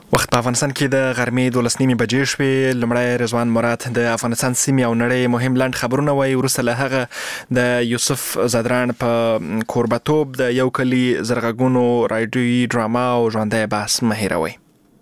وخت په افغانستان کې د غرمې 12 بجې شوې. لومړی رضوان مراد د افغانستان سیمې او نړۍ مهم لنډ خبرونه وایي. وروسته له هغه د یوسف زدران په کوربتوب د یو کلي زرغږونو رادیویي ډراما او ژوندی بحث مه هېروئ.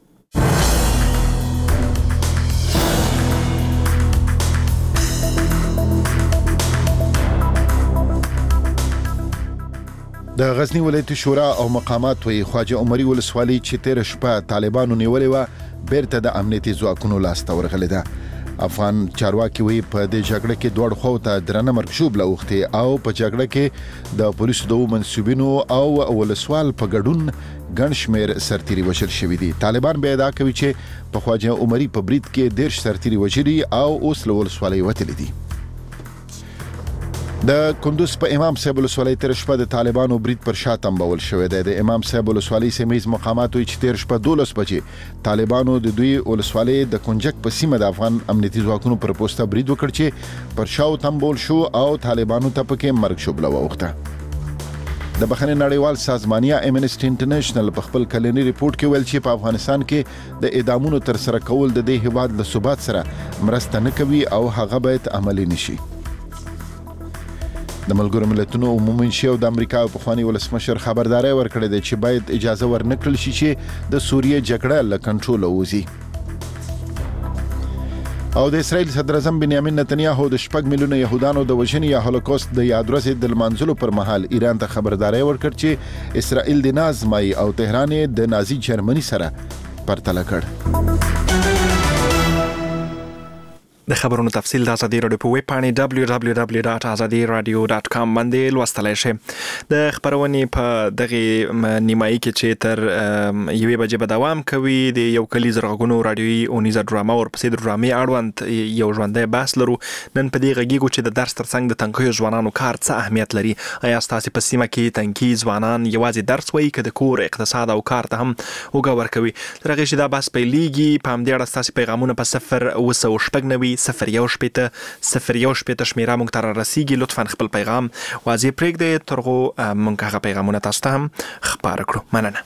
د غزنی ولایت شورا او مقامات وی خواجه عمري ولسوالۍ چې تیر شپه طالبانو نیولې و بیرته د امنیتي ځواکونو لاسته ورغلې ده. افغان چارواکي وی په دې جګړه کې دوړ خو ته درنه مرګشوب لوختي او په جګړه کې د پولیسو د منسوبینو او ولسوال په ګډون ګڼ شمېر سرتیري وژل شوي دي. طالبان بیا دا کوي چې په خواجه عمري په برید کې 10 سرتیري وژلي او اوس له ولسوالۍ وتلي دي. د کندوز په امام صاحب ولسوالۍ تیر شپه د طالبانو برید پر شا تنبول شوی دی. د امام صاحب ولسوالۍ سیمه ییز مقامات وی چې تیر شپه 12 بجې طالبانو د دوی ولسوالۍ د کنجک په سیمه د افغان امنیتي ځواکونو پر پوسټه برید وکړ چې پر شاو تنبول شو او طالبانو ته پکې مرګ شوبله وغوښته. د بخښنې نړیوال سازمانیه امنسټي انټرنیشنل په خپل کلنی ریپورت کې ویل چې په افغانستان کې د اعدامونو تر سره کول د دې هیواد له ثبات سره مرسته نه کوي او هغه باید عملي نشي. د ملګرو ملتونو عمومي منشي او د امریکا په خواني ولسمشر خبرداري ورکړې ده چې باید اجازه ورنکړل شي چې د سوریه جګړه له کنټرول ووځي. او د اسرائیل صدر اعظم بنیامین نتنیاهو د 6 میلیونه يهودانو د وژنې یا هولوکاست د یاد ورځې د لمانځلو پر مهال ایران ته خبرداري ورکړ چې اسرائیل د نازمای او تهران د نازي جرمني سره پرتله کړ. د خبرونو تفصیل د ازادي رادیو په ویب پاڼې www.azadiradio.com باندې لوستلای شئ. د خبرونې په دغه نیمایي کې چې تر 1 بجې به دوام کوي د یو کلي زرغږونو رادیویي اونیزه ډراما او ورپسې د ډرامې اړوند یو ژوندی بحث لرو. نن په دې غږیږو چې د درس ترڅنګ د تنکیو ځوانانو کار څه اهمیت لري. آیا ستاسو په سیمه کې تنکي ځوانان یوازې درس وایي که د کور اقتصاد او کار ته هم اوږه ورکوي؟ تر هغې چې دا بحث پیلېږي په همدې اړه ستاسو پیغامونه په 0 01 شمیره مونږ ته رارسیږي. لطفاً خپل پیغام واضح پرېږدئ ترغو مونږ هغه پیغامونه تاسو ته هم خپاره کړو. مننه.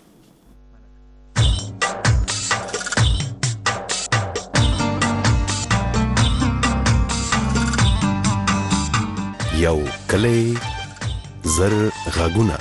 یو کلی زر غږونه.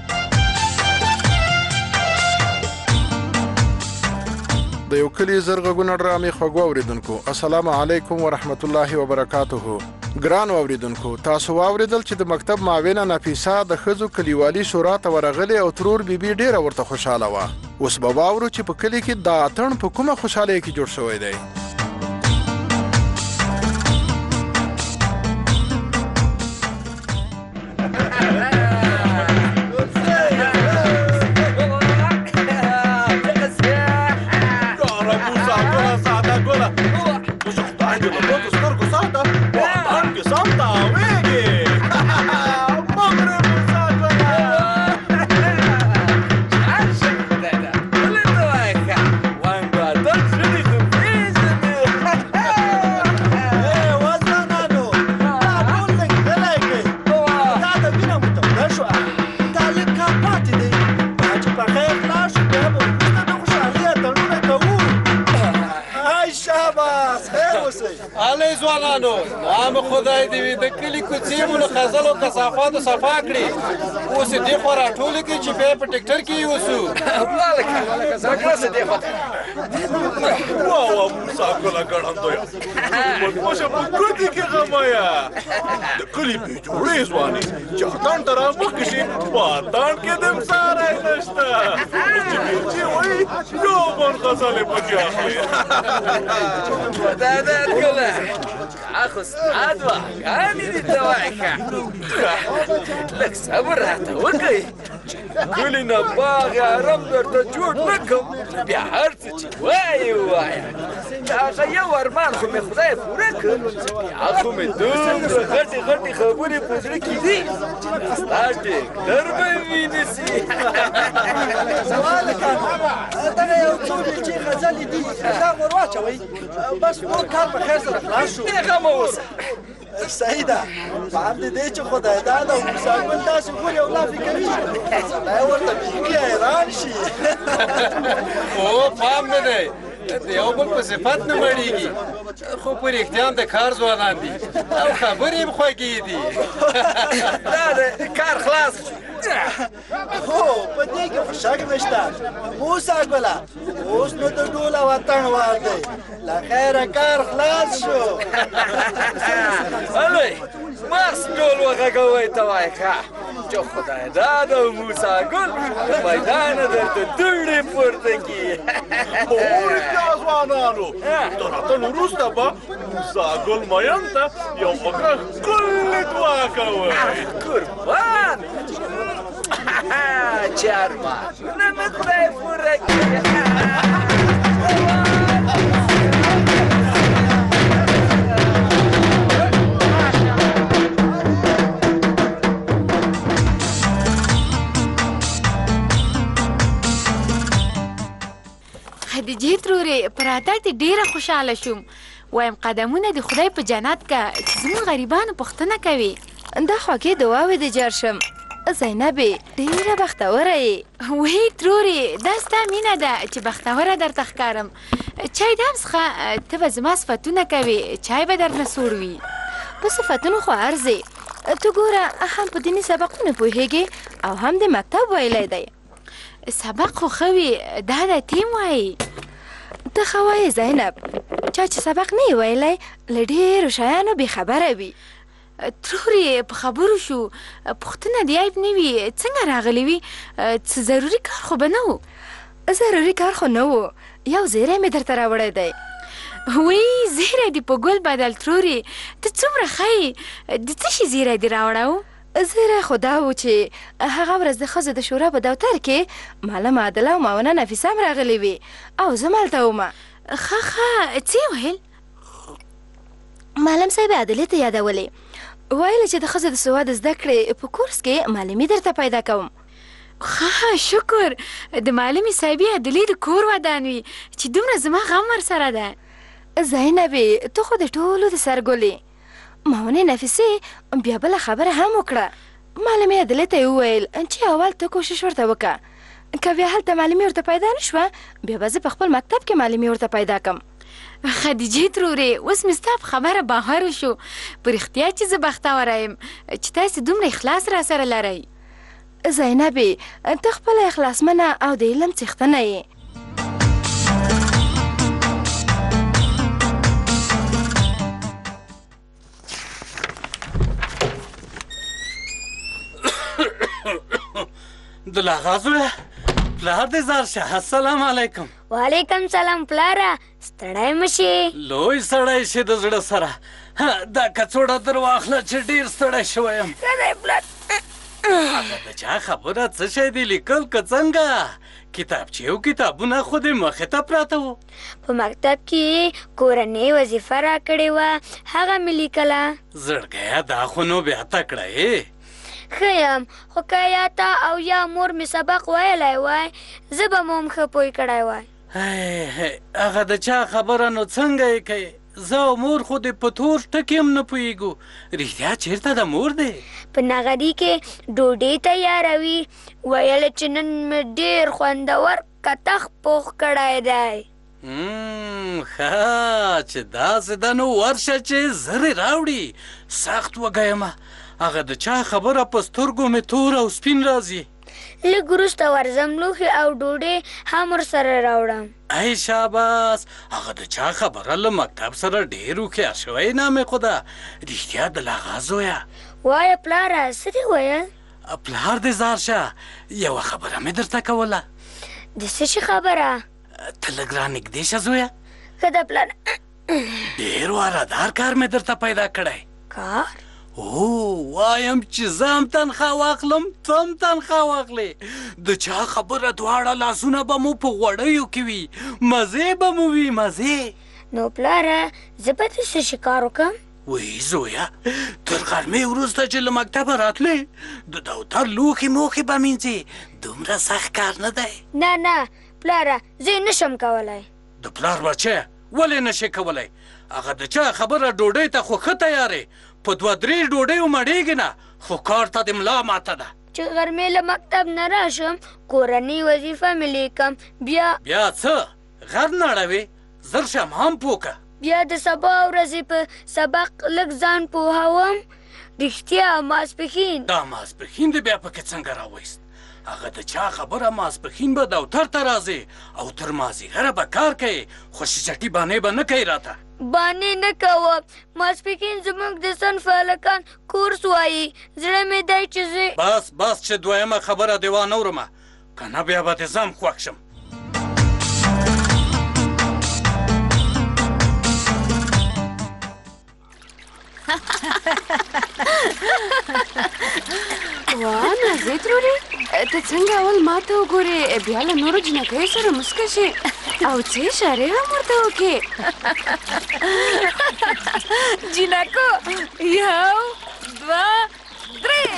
د یو کلی زرغږونه ډرامې خوږو اوریدونکو السلام علیکم ورحمت الله وبرکاته. ګران اوریدونکو تاسو واوریدل چې د مکتب معاونه نفیسه د ښځو کلیوالي شورا ته ورغلې او ترور بیبي ډیره ورته خوشاله وه. اوس به واورو چې په کلي کې دا اتڼ په کومه خوشحالۍ کې جوړ شوی دی. خدای دې د کلی کوڅې مو له خزل او کثافاتو صفا کړي. اوس دې خو راټولې کړي چې بیا په ټکټر کې یوسو. واه موسی ګله ګړندویه مدموشه په ګوتې کې غمایه د کلي بې جوړې ځوانې چې اتڼ ته رامخکې شي په اتڼ کې دم ساری نشته. اوس چې بیلچې وایي یو بل غزلې پکې اخلي. دا ګله اخو سعاد وه ګانې دې ته وایښه لږ صبر راته وکړئ. کلي نه باغ حرم درته جوړ نه کړم بیا هر څه چې وایې ووایه. د هغه یو ارمان خو مې خدای پوره کړ بیا خو مې دومره غټې غټې خبرې په زړه کې دي چې دا ستا ټکټر به وینیسي. سوال کار دغه یو څو چې غزلې دي دا ور واچوئ بس نور کار په خیر سره خلاص شو. بېغمه اوسه صحیح ده په هم د دې چې خدای داد او موسی ګل داسې ګوري او لافې کوي سړی ورته بیخي حیران شي او پام نه دی د یو بل په صفت نه مړېږي خو په رښتیا هم د کار ځوانان دي او خبرې هم خوږې دي دا د کار خلاص هو په دې کې خو شک نشته موسی ګله اوس نو د ډول او اتڼ وار دی له خیره کار خلاص شو الوی ماس ډول وغږوئ ته وایي ښه چې خدای داد او موسی ګل د میدانه درته دوړې پورته کړي رښتیا ځوانانو تر اتن وروسته به موسی ګل مین ته یو پکه ښکلې دعا کوئ قربان چې ارمانونه مې خدای پوره کړي خدیجې ترورې په راتګ دې ډېره خوشحاله شوم وایم قدمونه د خدای په جنت کا چې زموږ غریبانو پوښتنه کوي دا خوږې دعاوې دې جار شم زینبې ډېره بختوره یې وی ترورې دا ستا مینه ده چې بختوره درته ښکارم چای دم څښه ته به زما صفتونه کوې چای به درنه سوړ وي په صفتونو خو ارزې ته ګوره هم په دیني سبقونه پوهېږې او هم د مکتب ویلی دی سبق خو ښه وي دا د تیم وایي ته ښه وایې زینب چا چې سبق نه یې ویلی له ډېرو شیانو بېخبره وي ترورې په خبرو شو پوښتنه د عیب نه وي څنګه راغلی وي څه ضروري کار خو به نه و ضروري کار خو نه و یو زیری مې درته راوړی دی وی زیری دې په ګل بدل ترورې ته څومره ښه یې د څه شي زیری دې راوړی زیری خو دا و چې هغه ورځ د ښځو د شورا په دفتر کې معلم عادله او معاونه نفیسه هم راغلې وې او زه مالته ومه ښه څه یې ویل معلم صاحب عادلې ته یادولې ویل چې د ښځو د سواد زده کړې په کورس کې معلمي درته پیدا کوم ښه شکر د معلمې صاحبې عادلې د کور ودان وي چې دومره زما غم ورسره ده زینبې ته خو د ټولو د سر ګلې معاونې نفیسې بیا بله خبره هم وکړه معلمې عادلې ته یې وویل چې اول ته کوشش ورته وکړه که بیا هلته معلمي ورته پیدا نه شوه بیا به زه په خپل مکتب کې معلمي ورته پیدا کړم خدیجې ترورې اوس مې ستا په خبره باور شو په رښتیا چې زه بختوره یم چې تاسې دومره اخلاص را سره لرئ زینبې ته خپله اخلاصمنه او د علم څښتنه یې دلاغا زویه پلار دې زار شه السلام علیکم وعلیکم سلام پلاره ستړی مه شې لوی سړی شي د زړه سره دا کڅوړه در واخله چې ډېر ستړی شوی یم هغه د چا خبره څه شی دی لیکل که څنګه کتابچې او کتابونه خو دې مخې ته پراته وو په مکتب کې کورنۍ وظیفه راکړې وه هغه مې لیکله زړګیه دا خو نو بیا تکړه ښه یم خو که یا تا او یا مور مې سبق ویلی وای زه به مو هم ښه پوه کړی وای هغه د چا خبره نو څنګه یې کوې زه او مور خو دې په تور ټکي هم نه پوهېږو رښتیا چېرته د مور دی په نغري کې ډوډۍ تیاروي ویل چې نن مې ډېر خوندور کتخ پوخ کړی دی ښه چې داسې ده نو ورشه چې زر یې راوړي سخت وږی یمه هغه د چا خبره په سترګو مې تور او سپین راځي لږ وروسته ورځم لوښي او ډوډۍ هم ورسره راوړم ای شاباس هغه د چا خبره له مکتب سره ډېر هوښیار شوی نامې خو ده رښتیا د لاغا زویه وایه پلاره څه دې ویل پلار دې زار شه یوه خبره مې درته کوله د څه شي خبره ته لږ رانږدې شه زویه ښه ده پلاره ډېر وارادار کار مې درته پیدا کړی کار وایم چې زه هم تنخوا واخلم ته هم تنخوا واخلې د چا خبره دواړه لاسونه به مو په غوړیو کې وي مزې به مو وي مزې نو پلاره زه به دې څه شي کار وکړم وی زویه تر غرمې وروسته چې له مکتبه راتلې د دفتر لوښي موښي به مینځې دومره سخت کار نه دی نه پلاره زه یې نشم کولی د پلار بچی ولې نشې کولی هغه د چا خبره ډوډۍ ته خو ښه تیارې په 2-3 ډوډیو مړېږي نه، خو کار ته د ملا ماته ده. چې غرمې له مکتب نه راشم کورنۍ وظیفه مې لیکم، بیا څه غر نه اړوې؟ زر شم هم پوکه. بیا د سبا ورځې په سبق لږ ځان پوهوم. رښتیا ماسپښین دا ماسپښین دې بیا پکې څنګه راوایست؟ هغه د چا خبره ماسپښین به دفتر ته راځې او تر مازدیګره به کار کوې، خو شیچټي بانې به نه کوې راته. بانې نه کوم، ماسپښین زموږ د صنف هلکان کورس وایي. زړه مې دی چې زه بس چې دویمه خبره دې وانه ورمه، که نه بیا به دې ځم خوښ شم. واه نازې ترورې، ته څنګه اول ما ته وګورې بیا له نورو جنکیو سره موسکه شې او څه اشارې هم ورته وکړې. جنکو 1 2 3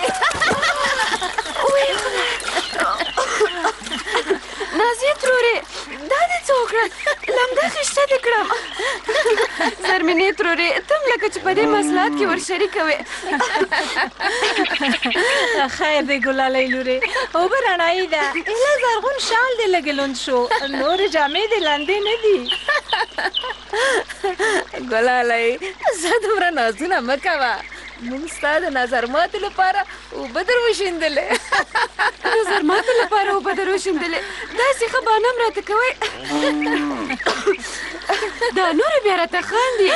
نازې ترورې، دا دې څه وکړه؟ لمده خیشته دې کړم. زرمینې ترورې، ته هم لکه چې په دې مسلات کې ورشریکه وې. خیر دی ګلالۍ لورې، اوبه رڼایي ده. ایله زرغون شال دې لږ لوند شو، نورې جامې دې لندې نه دي. ګلالۍ زه دومره نازونه مه کوه، موږ ستا د نظر ماتې لپاره اوبه در وشیندلې. نظر ماتې لپاره اوبه در وشیندلې؟ داسې ښه بانه هم راته کوئ. دا نورې بیا راته خاندي.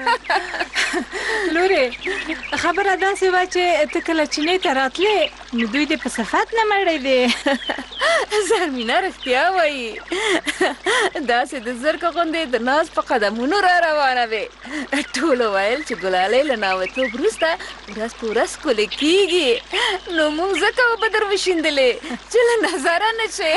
لورې خبره داسې وه چې ته کله چینې ته راتلې نو دوی دې په صفت نه مړی دی. زرمینه رښتیا وایي، داسې د زرکه غوندې د ناز په قدمونو را روانه وې. ټولو ویل چې ګلالۍ له ناوتوب وروسته ورځ په ورځ ښکلې کېږي، نو موږ ځکه اوبه در وشیندلې چې له نظره نه شې.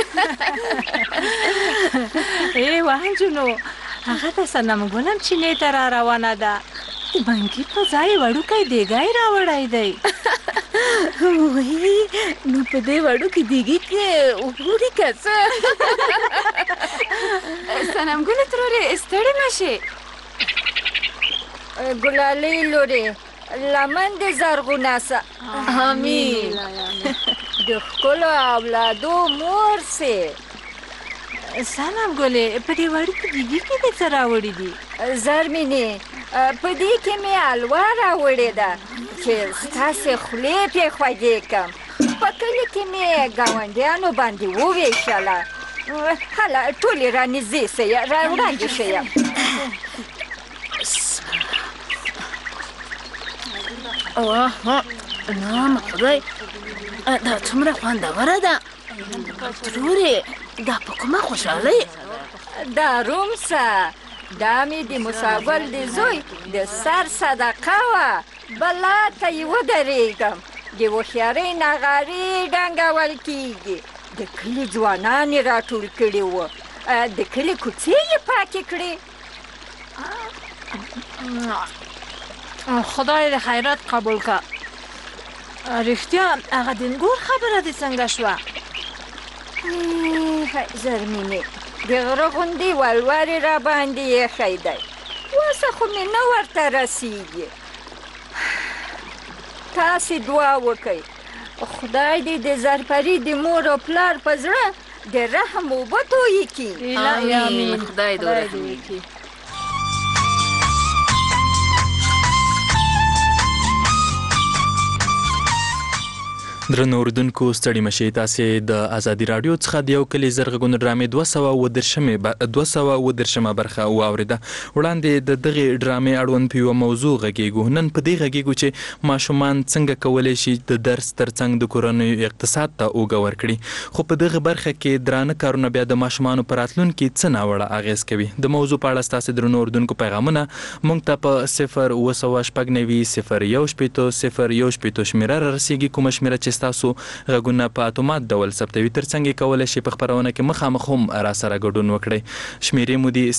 وانجونو هغه د صنم ګلم چینې ته را روانه ده، د بنګي په ځای وړوکی دیګی راوړی دی. وایي نو په دې وړوکي دیګي کې وګوري که څه. صنم ګلې ترورې ستړې مه شې. ګلالۍ لورې لمن دې زرغونه سه. امین. د ښکلو اولادو مور سې. صنم ګلې په دې وړوکي دیګي کې دې څه راوړي دي؟ زرمینې په دې کې مې حلوا راوړې ده چې ستاسې خولې پرې خوږې کړم. په کلي کې مې ګاونډیانو باندې وویشله. هله ټولې رانږدې سئ، را وړاندې شئ. نام خدای، دا څومره خوندوره ده. ترورې دا په کومه خوشحالۍ؟ دا رومسه، دا مې د مساګل د زوی د سر صدقه وه. بلا ته یې ودرېږم. د هوښیارۍ نغارې ډنګول کېږي. د کلي ځوانان یې راټول کړي وو، د کلي کوڅې یې پاکې کړې. خدای دې خیرات قبول که. رښتیا هغه دینګور خبره دې څنګه شوه؟ زرمینې د غره غوندې ولورې را باندې ایښی دی، وسه خو مې نه ورته رسیږي. تاسې دعا وکئ خدای دې د زرپري د مور او پلار په زړه د رحم اوبه تویې کړي. امین. خدای دې ورحم وکړي. درنو اوریدونکو ستړي مشئ، تاسې د ازادي راډیو څخه د یو کلي زرغون ډرامې 213مه برخه واورېده. وړاندې د دغې ډرامې اړوند په یوه موضوع غږیږو. نن په دې غږیږو چې ماشومان څنګه کولی شي د درس ترڅنګ د کورنیو اقتصاد ته اوږه ورکړي. خو په دغه برخه کې درانه کارونه بیا د ماشومانو په راتلونکي څه ناوړه اغېز کوي. د موضوع په اړه ستاسې درنو اوریدونکو پیغامونه موږ ته په 0 9 9 0 1 0 1 0 شمیره را رسیږي، کومه شمیره چې ستاسو غږونه په اتومات ډول ثبتوي. ترڅنګ یې کولی شي په خپرونه کې مخامخ هم راسره ګډون وکړئ. شمیرې مو دي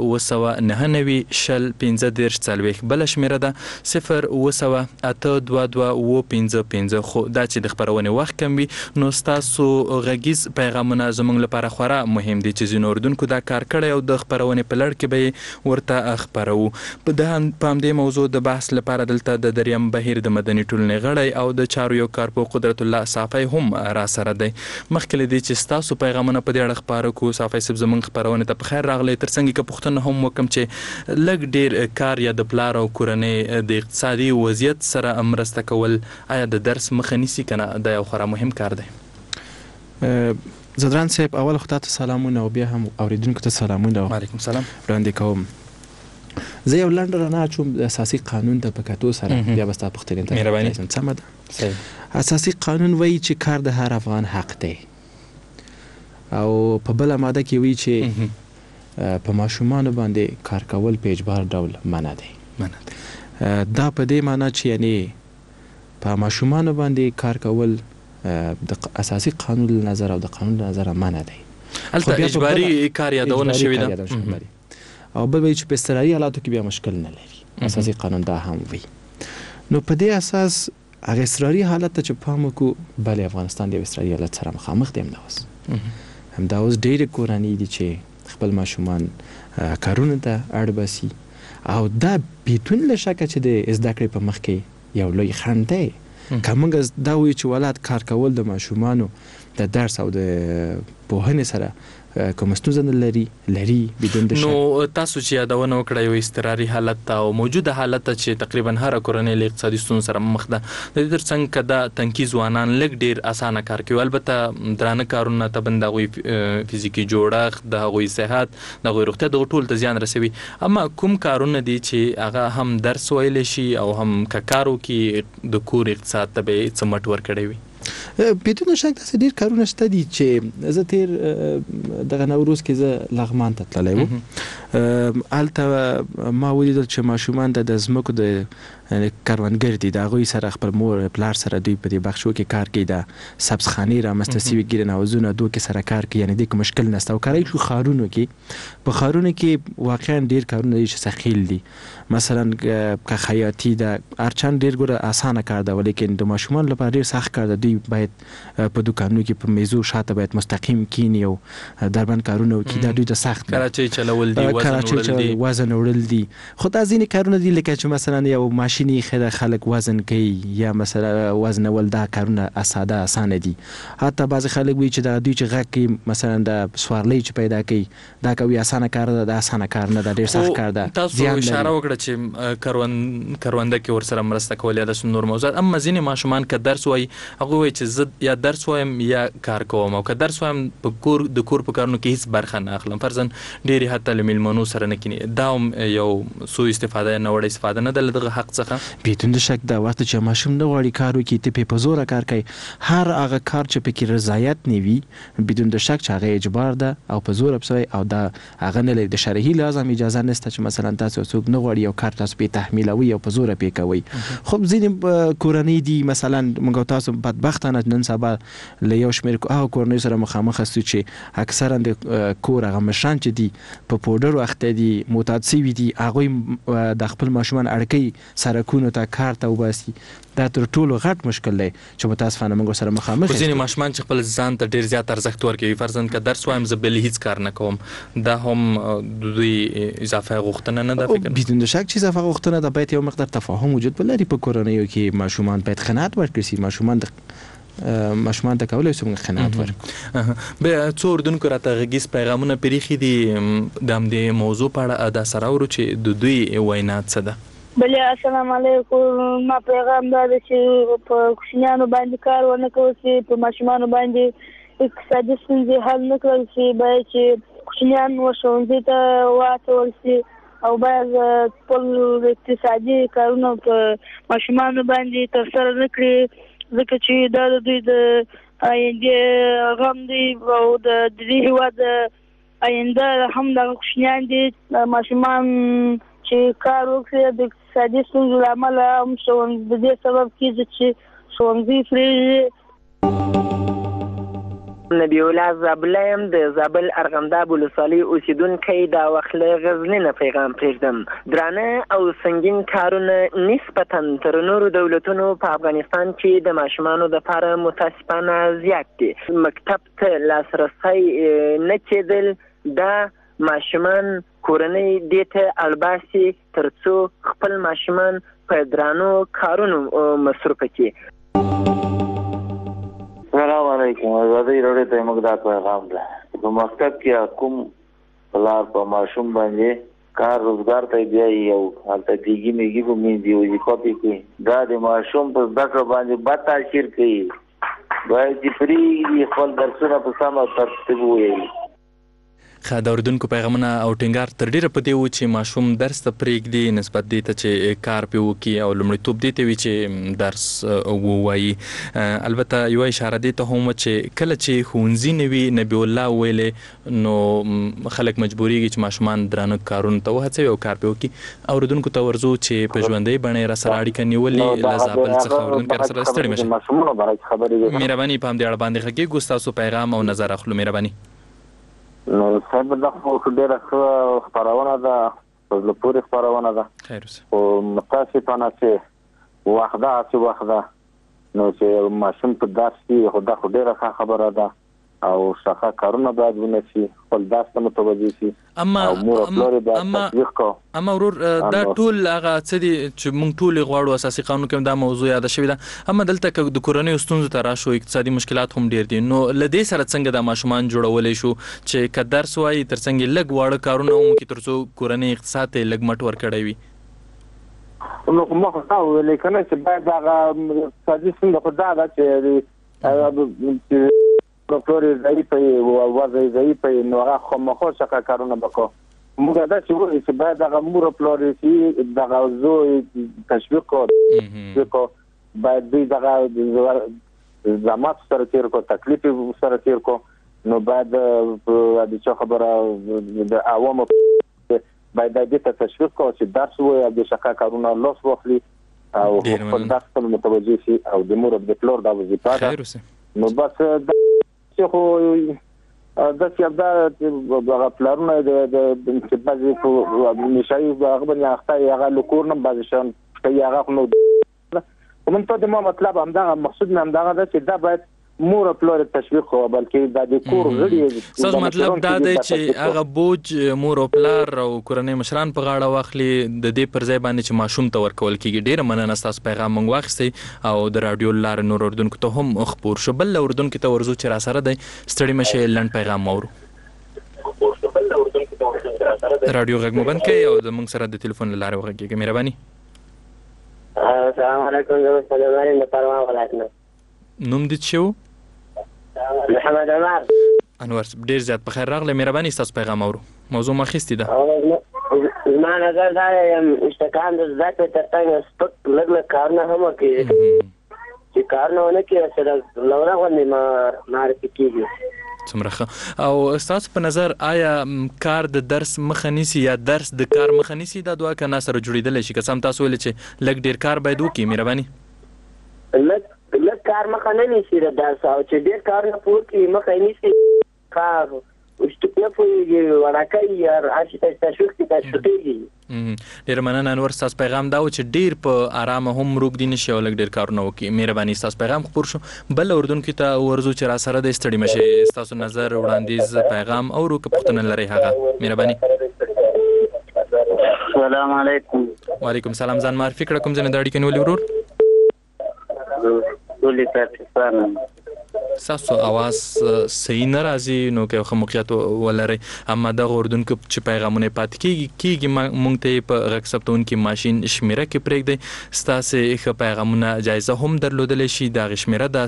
0 بله شمیره ده 0 خو دا چې د خپرونې وخت کم وي نو ستاسو غږیز پیغامونه زموږ لپاره خورا مهم دي چې ځینو اردونکو دا کار کړی او د خپرونې په لړ کې به یې ورته خپروو. په همدې موضوع د بحث لپاره دلته د دریم بهیر د مدني ټولنې غړی او د چارو یو کارپوه قدرت الله صافی هم راسره دی. مخکې له دې چې ستاسو پیغامونه په دې اړه خپاره کړو، صافی صاحب زموږ خپرونې ته په خیر راغلی. ترڅنګ که پوښتنه هم وکړم چې لږ ډېر کار یا د پلار او کورنۍ د اقتصادي وضعیت سره مرسته کول آیا د درس مخه نیسي که نه؟ دا یو خورا مهم کار دی. زدران صاحب اول خو تاسو سلامونه او بیا هم اوریدونکو ته سلامونه. وعلیکم سلام. وړاندې کوم زه یو لنډ رڼا اچوم د اساسي قانون د په کتو سره بیا به ستا پوښتنې ته مهرباني. سمه ده. اساسي قانون وایي چې کار د هر افغان حق دی او په بله ماده کې وایي چې په ماشومانو باندې کار کول په اجبار ډول منع دی. دا په دې معنی چې یعنی په ماشومانو باندې کار کول د اساسي قانون له نظر او د قانون له نظر منع دی. هلته اجباري کار یادونه شوې ده او بل وایي چې په اضطراري حالاتو کې بیا مشکل نه لري. اساسي قانون دا هم وایي. نو په دې اساس هغه اضطراري حالت ته چې پام وکړو، بلې افغانستان د اضطراري حالت سره مخامخ دی. همدا اوس ډېرې کورنۍ دي چې خپل ماشومان کارونو ته اړ باسي او دا بیتون له شکه چې د زده کړې په مخ کې یو لوی خنډ دی. که موږ دا وایو چې ولادت کار کول د ماشومانو د درس او د پوهنې سره کوم ستونزه نه لري بدون د شک. نو تاسو چې یادونه وکړه یو اضطراري حالت او موجوده حالت چې تقریبا هر کورنۍ له اقتصادي ستونزو سره مخ ده، د دې ترڅنګ که دا تنکي ځوانان لږ ډېر اسانه کار کوي، البته درانه کارونه ته د هغوی فزیکي جوړښت، د هغوی صحت، د هغوی روغتیا، دغه ټول ته زیان رسوي. اما کوم کارونه دي چې هغه هم درس ویلی شي او هم که کار وکړي د کور اقتصاد ته به یې څه مټ ورکړی وي؟ بدون شک داسې ډېر کارونه شته دي چې زه تیر دغه نوروز کې زه لغمان ته تللی وم. هلته ما ولیدل چې ماشومان د ځمکو د کروندګر دي، د هغوی سره خپل مور پلار سره دوی په دې بخشو کې کار کوي، د سبزخانې رامنځته سوي ګرین هاوزونه دوی کې سره کار کوي، یعنې دې کې مشکل نشته. او کاری شو ښارونو کې، په ښارونو کې واقعا ډېر کارونه دي چې ثقیل دي. مثلا که خیاطي ده، هرچند ډېر ګوره اسانه کار ده ولیکن د ماشومان لپاره ډېر سخت کار ده. دوی باید په دوکانونو کې په میزو شاته باید مستقیم کینی او دربند کارونه وکړي. دا دوی ته سخت ده. کراچۍ چلول دي، وزن وړل دي. خو دا ځینې کارونه دي لکه چې مثلا یو ماشیني خلک وزن کوي یا مثلا وزنول، دا کارونه ساده اسانه دي. حتی بعضې خلک وایي چې دا دوی چې غږ کوي مثلا د سوارلۍ چې پیدا کوي دا کوي اسانه کار ده. دا اسانه کار نه ده، ډېر سخت کار ده. تاسو اشاره وکړه چې کرونده کې ورسره مرسته کول یا داسې نور موضوعات. اما ځینې ماشومان که درس وایي هغوی وایي چې زه یا درس وایم یا کار کوم، او که درس وایم د کور په کارونو کې هیڅ برخه نه اخلم. فرضاً ډېرې حتی له میلمنو سره نه کیني. دا هم یو سوء استفاده یا ناوړه استفاده نه ده له دغه حق څخه. بدون شک دا وخت چې ماشوم نه غواړي کار وکړي، ته په زوره کار کوي، هر هغه کار چې پکې رضایت نه وي بدون شک چې هغه اجبار ده او په زوره پسوي، او دا هغه نه لري د شرعي لازم اجازه نشته چې مثلا تاسو څوک نه غواړي یو کار تاسو په تحمیلوي او په زوره پې کوي. خو ځینې کورنۍ دي مثلا موږ تاسو بدبختانه نن سبا له یو شمېر کورنۍ سره مخامخ استو چې اکثرا د کور هغه مشران چې دي په پوډر اخته دي، معتاد سوي دي، هغوی د خپل ماشومان اړکوي سرکونو ته کار ته وباسي. دا تر ټولو غټ مشکل دی چې متاسفانه موږ سره مخامخ یو. ځینې ماشومان چې خپل ځان ته ډېر زیات ارزښت ورکوي، فرضاً که درس وایم زه بل هیڅ کار نه کوم، دا هم دوی اضافه غوښتنه نه ده؟ فکر بدون شک چې اضافه غوښتنه ده. باید یو مقدار تفاهم وجود ولري په کورنیو کې. ماشومان باید قناعت ورکړي شي. ماشومان ته کولی شو موږ قناعت ورکړو. بیا څو اردونکو راته غږیز پیغامونه پرېښي دي د همدې موضوع په اړه. دا سره اورو چې د دوی وینا څه ده. بله السلام علیکم. ما پیغام دا ده چې په کوچنیانو باندې کار ونه کول شي، په ماشومانو باندې اقتصادي ستونزې حل نه کړل شي. باید چې کوچنیان ښوونځي ته واچول شي او باید خپل اقتصادي کارونه په ماشومانو باندې ترسره نه کړي، ځکه چې دا د دوی د آینده غم دی او د دې هېواد آینده هم دغه کوچنیان دي. ماشومان چې کار وکړي د اقتصادي ستونزو له امله هم د دې سبب کېږي چې ښوونځي پرېږدي نبی الله زابله یم د زابل ارغنداب ولسوالۍ اوسیدونکی دا وخت له غزني نه پیغام پرېږدم. درانه او سنګین کارونه نسبتا تر نورو دولتونو په افغانستان کې د ماشومانو دپاره متاسفانه زیات دي. مکتب ته لاسرسی نه کېدل دا ماشومان کورنۍ دې ته اړباسي تر څو خپل ماشومان په درانو کارونو مصروفه کړي. السلام علیکم. ازادي راډیو ته موږ دا پیغام ده. په مکتب کې کوم پلار په ماشوم باندې کار روزګار ته بیایي او هلته دیګي میږي په مینځي وظیفه پې کوي، دا د ماشوم په زده کړه باندې بد تاثیر کوي. باید چې پرېږدي خپل درسونه په سمه ترتیب ووایي. ښه د اورېدونکو پیغامونه او ټینګار تر ډېره په دې و چې ماشوم درس ته پرېږدي نسبت دې ته چې کار پې وکړي او لومړیتوب دې ته وي چې درس ووایي. البته یوه اشاره دې ته هم وه چې کله چې ښوونځي نه وي نبي الله ویلې نو خلک مجبورېږي چې ماشومان درانه کارونو ته وهڅوي او کار پې وکړي. اورېدونکو ته ورځو چې په ژوندۍ بڼه یې راسره اړیکه نیولې له زابل څخه اورېدونکي راسره ستړي مه شئ. مهرباني په همدې اړه باندې غږېږو ستاسو پیغام او نظر اخلو. مهرباني. نو صاحب دا خو ډېره ښه خپرونه ده، په زړه پورې خپرونه ده، خو متاسفانه چې وخت ده هسې وخت ده نو چې ماشوم په درس کې خو دا خو ډېره ښه خبره ده او ښه کارونه باید ونشي، خپل درس ته متوجه شي او مور او پلار یې باید تشویق کړو. اما ورور دا ټول هغه څه دي چې موږ ټول غواړو، اساسي قانون کې دا موضوع یاده شوې ده. اما دلته که د کورنیو ستونزو ته راشو اقتصادي مشکلات هم ډېر دي، نو له دې سره څنګه دا ماشومان جوړولی شو چې که درس وایي تر څنګ یې لږ واړه کارونه هم وکړي تر څو کورنۍ اقتصاد ته یې لږ مټ ورکړی وي؟ نو ما خو تا وویلې که نه چې باید هغه اقتصادي ستونزه خو دا ده چې پلار یې ضعیفه وي او وضع یې ضعیفه وي نو هغه خامخا څخه کارونه به کوو. موږ داسې وایو چې باید هغه مور او پلار یې چې دغه زوی تشویق کړو، باید دوی دغه زحمت سره تېر کړو، تکلیف سره تېر کړو. نو باید د چا خبره د عوامو باید دې ته تشویق کړو چې درس ووایي او د ښه کارونه لاس واخلي او خپل درس ته متوجه شي او د مور او د پلار دا وظیفه ده. نو بس چې خو داسې دا هغه پلارونه چې بعضې په نشایي هغه باندې اخته یې هغه له کور نه بعضې شیان کوي هغه خو نو همنطور د ما مطلب همدغه مقصود مې همدغه ده چې دا باید مور او پلار تشویق کړو بلکې دا د کور غړي ستاسو مطلب دا دی چې هغه بوج مور او پلار او کورنۍ مشران په غاړه واخلي د دې پر ځای باندې چې ماشوم ته ورکول کېږي. ډېره مننه ستاسو پیغام موږ واخیستی او د راډیو له لارې نور اورېدونکو ته هم خپور شو. بل اورېدونکي ته ورځو چې راسره دی ستړي مه شئ، لنډ پیغام واورو. راډیو غږ مو بند کړئ او زموږ سره د تلیفون له لارې وغږېږئ. مهرباني. السلام علیکم. زه مستدامر یم د پروان ولایت نه. نوم دې څه و؟ محمد عمر. انور ډېر زیات په خیر راغلی. مهرباني ستاسو پیغام اورو. موضوع مو اخیستې ده. زما نظر دا دی اشتکان د زده کړې تر څنګ سپک لږ لږ کارونه هم وکړي چې کارونه ونه کړي چې د لوړه غوندې معرفي کېږي. څومره ښه. او ستاسو په نظر آیا کار د درس مخه نیسي یا درس د کار مخه نیسي؟ دا دوه کنه سره جوړېدلی شي؟ که څه هم تاسو ویلې چې لږ ډېر کار باید وکړي. مهرباني. لږ کار مخه نه نیسي د درس او چې ډېر کارونه په وکړي مخه یې نیسي کار نه پوهېږي وړاکۍ یا هسې تشویق کې تشویقېږي. ډېره مننه انور. ستاسو پیغام دا و چې ډېر په ارامه هم روږدي نه شي او لږ ډېر کارونه وکړي. مهرباني. ستاسو پیغام خپور شو. بل اورېدونکي ته ورځو چې راسره دی ستړي مه شئ، ستاسو نظر وړاندیز پیغام اورو که پوښتنه لرئ هغه. مهرباني. السلام علیکم. وعلیکم السلام. ځان معرفي کړه، کوم ځای نه د اړیکې نیولې ورور؟ ستاسو اواز صحیح نه راځي نو که یو ښه موقعیت ولرئ. اما دغه اورېدونکو چې پیغامونه یې پاتې کېږي موږ ته یې په غږ ثبتونکي ماشین شمېره کې پرېږدئ. ستاسې ښه پیغامونه جایزه هم درلودلی شي. د هغې شمېره ده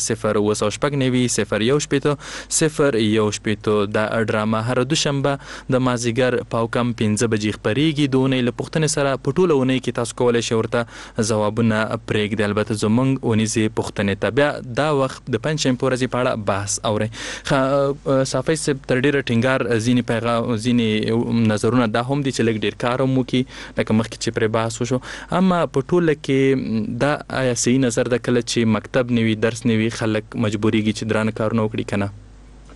07990 دا ډرامه هره دوشنبه د مازدیګر په کم 5 بجې خپرېږي. د اونۍ له پوښتنې سره په ټوله اونۍ کې تاسو کولی شئ ورته ځوابونه پرېږدئ. البته زموږ اونیزې پوښتنې ته بیا دا وخت د پنجشنبې په ورځې په اړه بحث اورئ. صافی صاحب تر ډېره ټینګار ځینې نظرونه دا هم دي چې لږ ډېر کار هم وکړي لکه مخکې چې پرې بحث وشو. اما په ټوله کې دا آیا صحیح نظر ده کله چې مکتب نه وي درس نه وي خلک مجبورېږي چې درانه کارونه وکړي که نه؟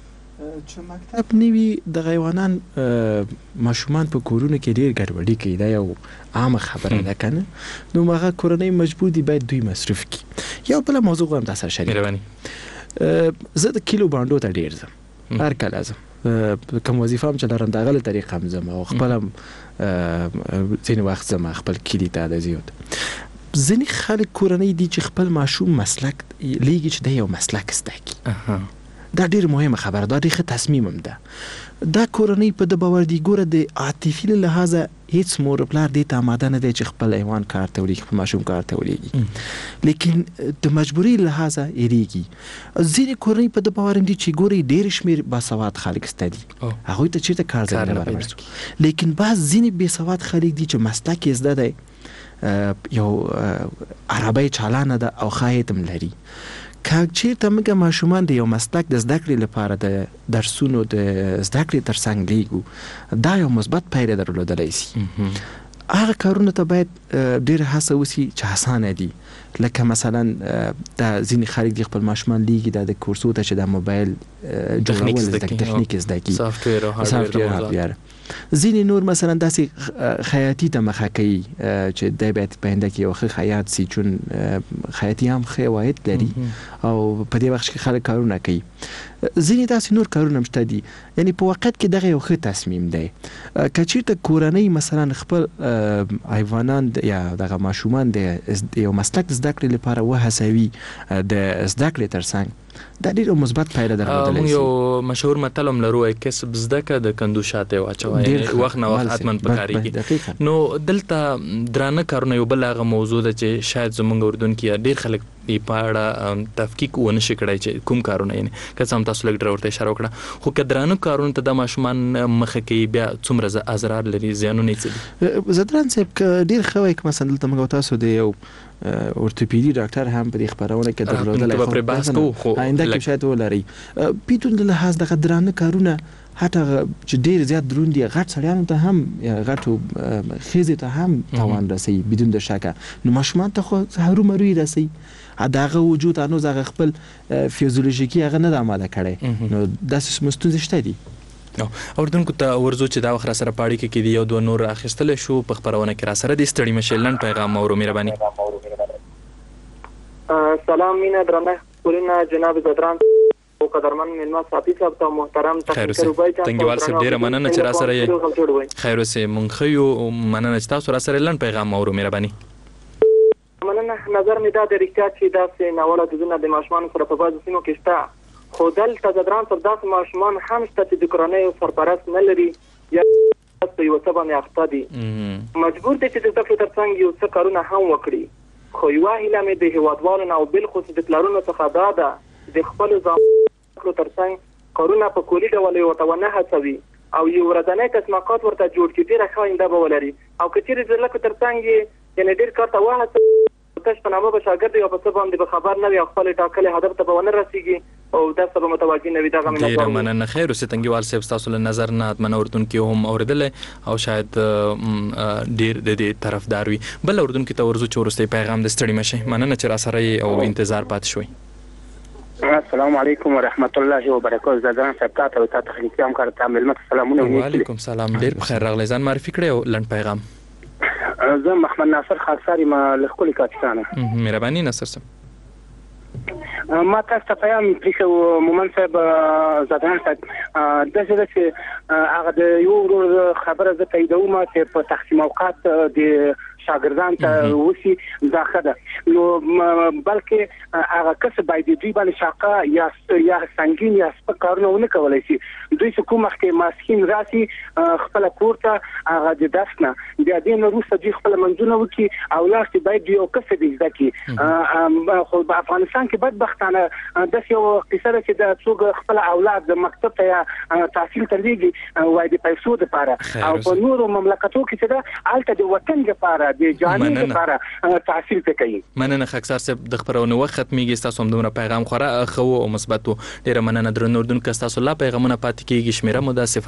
چې مکتب نه وي دغه حیوانان ماشومان په کورونو کې ډېر ګډوډي کوي دا یو عامه خبره ده که نه نو هغه کورنۍ مجبور دي باید دوی مصرف کړي یو بله موضوع غواړم تاسو سره شریک زه د کلو بانډو ته ډېر ځم هر کله ځم کوم وظیفه هم چې لرم د هغه له طریقه هم ځم او خپل هم ځینې وخت ځم خپل کلي ته د زیات ځینې خلک کورنۍ دي چې خپل ماشوم مسلک لیږي چې دی یو مسلک زده کړي دا ډېر مهمه خبره ده ډېر ښه تصمیم هم ده دا کورنۍ په د باور دي ګوره د عاطفي له لحاظه هیڅ مور پلار دې ته آماده نه دی چې خپل حیوان کار ته ولیږي خپل ماشوم کار ته ولیږي لیکن د مجبوري له لحاظه یېرېږي ځینې کورنۍ په د باور هم دي چې ګورئ ډېر شمېر باسواد خلک شته دي هغوی ته چېرته کار ځای نه برابر لیکن بعض ځینې بېسواد خلک دي چې مسلک یې زده دی یو عربی چالانه ده او ښه عاید هم لري که چېرته موږ ماشومان د یو مسلک د زده کړې لپاره د درسونو د زده کړې تر څنګ لیږو دا یو مثبت پایله درلودلی شي هغه کارونه ته باید ډېره هڅه وشي چې اسانه دي لکه مثلا د ځینې خلک دي خپل ماشومان لیږي دا د کورسو ته چې د موبایل جوړول تخنیک زده کړي سافټویر او هارډویر ځینې نور مثلا داسې خیاطي ته مخه کوي چې دی باید په آینده کې یو ښه خیاط سي چون خیاطي هم ښه عواید لري او په دې وخت کې خلک کارونه کوي ځینې داسې نور کارونه هم شته دي یعنی په وخت کې دغه یو ښه تصمیم دی که چېرته کورنۍ مثلا خپل حیوانان یا دغه ماشومان د یو مسلک زده کړې لپاره وهڅوي د زده کړې تر څنګ دا ډېر مثبت پایله درلودلی شي یو مشهور متل هم لرو کسب زده که د کندو شاته واچوه وخت نه وخت حتما پکارېږي نو دلته درانه کارونه یو بل هغه موضوع ده چې شاید زموږ اردوونکي ډېر خلک په اړه تفکیک ونه شي کړی چې کوم کارونه یعنې که څه هم تاسو لږ ورته اشاره وکړه خو که درانه کارونو ته د ماشومان مخه کوي بیا څومره اضرار لري زیانونه یې څه دي زدران صاحب که ډېر ښه وایي که مثلا دلته موږ تاسو د یو اورتوپیدي ډاکټر هم په دې خپرونه کې درلودلی به پرې بحث کوو آینده کې شاید ولرئ پیتون د لحاظ دغه درانه کارونه حتی چې ډېر زیات دروند دي غټ سړیانو ته هم یا غټو ښځې ته هم تاوان رسوي بدون د شکه نو ماشومان ته خو هرومرو یې رسوي د هغه وجود هنوز هغه خپل فیزیولوژیکي هغه نه ده آماده کړی نو داسې ستونزې شته دي اردوونکو ته ورځو چې دا وخت را سره په اړیکه کې دي یو دوه نور اخیستلی شو په خپرونه کې را سره دي ستړي مشئ لنډ پیغام اورو مهرباني سلام مینه درنه ښکلونه جناب زدران او قدرمن میلمه صافي صاحب ته محترم تنګیوال صاحب ډېره مننه چې را سره یې خیر اوسې مونږ ښه یو مننه چې تاسو را سره لنډ پیغام اورو مهرباني مننه نظر مې دا د رښتیا چې داسې ناوړه دودونه د ماشومانو سره په بعضو سیمو کې شته خو دلته زدران صاحب داسې ماشومان هم شته چې د کورنیو سرپرست نه لري یا په یوه څه باندې اخته دي مجبور دی چې د زده کړو تر څنګ یو څه کارونه هم وکړي خو یوه هیله مې د هېوادوالو نه او بالخصوص د پلارونو څخه دا ده د خپلو زامنو تر څنګ کارونه په کلي ډول یې ورته ونه هڅوي او یو ورځنی تسمیقات ورته جوړ کړي ډېره ښه آینده به ولري او که چېرې د لکو تر څنګ یې یعنې ډېر کار ته وهڅوي تش په نامه به شاګرد یو په څه باندې به خبر نه وي او خپل ټاکلي هدف ته به ونه رسېږي او دا څه به متوجه نه وي دغه ډېره مننه خیر اوسې تنګیوال صاحب ستاسو له نظر نه حتما اردوونکي هم اورېدلی او شاید ډېر د دې طرفدار وي بل اردوونکي ته ورځو چې وروستی پیغام د ستړي مشئ مننه چې را سره یې او انتظار پاتې شوئ السلام علیکم ورحمت الله وبرکاته زدران صاحب تاسو ته تخنیکي همکار ته مېلمه ته سلامونه وعلیکم سلام ډېر بخیر راغلی ځان معرفي کړی او لنډ پیغام زه محمد ناصر خاکسار یم له ښکلي کاپیسانه مهرباني ناصر صاحب ما تاسو ته پیغام پرېښی مومن صاحب زدران صاحب داسې ده چې هغه د یو ورور خبره زه تاییدوم چې په تقسیم اوقات د شاګردان ته وسی دا ښه ده نو بلکې هغه کس باید دوی باندې شاقه یا سنګین یا سپک کارونه ونه کولی شي دوی چې کوم مخکې ماسپښین راسي خپله کور ته هغه د درس نه بیا دې نه وروسته دوی خپله منځونه وکړي او لاړ چې باید دوی یو کسب یې زده کړي خو په افغانستان کې بدبختانه داسې یو قصه ده چې د څوک خپل اولاد د مکتب ته یا تحصیل ته لیږي وایي د پیسو دپاره او په نورو مملکتو کې چې ده هلته د وطن دپاره د جانب لپاره تحصیل کوي مننه خاکسار صاحب د خبرونه وخت ختمیږي تاسو هم دومره پیغام خورا خو او مثبت ډیره مننه درنو اردوونکو تاسو لا پیغامونه پاتې کیږي شمیره مو د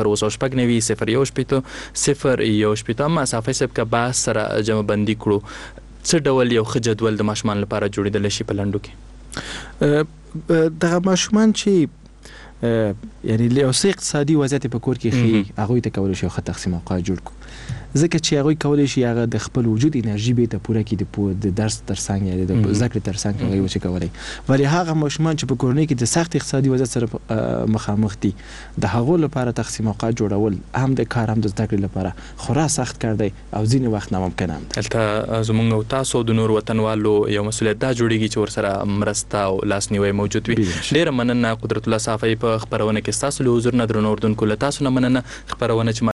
0 ما صافي صاحب کا بحث سره جمع بندي کړو څه ډول یو ښه جدول د ماشومان لپاره جوړیدل شي په لندو کې د ماشومان چې یعنی له اوسې اقتصادي وضعیت په کور کې خي هغه ته کول شي خو تقسیم اوقات جوړ کو ځکه چې هغه کولای شي هغه د خپل وجود انرژي به ته پوره کړي د درس ترڅنګ یا د ذکر ترڅنګ هغه وڅ کولای ولی هغه ماشومان چې په کورنۍ کې د سخت اقتصادي وضعیت سره مخامخ دي د هغو لپاره تقسیم اوقات جوړول هم د کار هم د ذکر لپاره خورا سخت کار دی او ځینې وخت ناممکن هم دلته زمونږ او تاسو د نور وطنوالو یو مسؤلیت دا جوړیږي چې ورسره مرسته او لاسنیوي موجود وي. ډیره مننه قدرت الله صافی په خبرونه کې تاسو له حضور نه درنو اردوونکو له تاسو نه مننه خبرونه چې